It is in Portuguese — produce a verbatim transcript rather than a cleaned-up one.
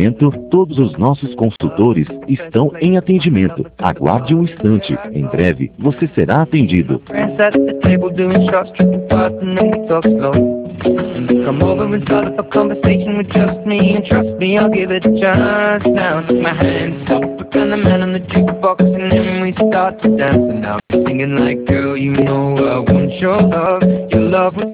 momento, todos os nossos consultores estão em atendimento. Aguarde um instante. Em breve, você será atendido. Come over and start up a conversation with just me, and trust me, I'll give it a chance. Now take my hand, stop it, and the man on the jukebox, and then we start to dance. And now I'm singing like, girl, you know I want your love. Your love was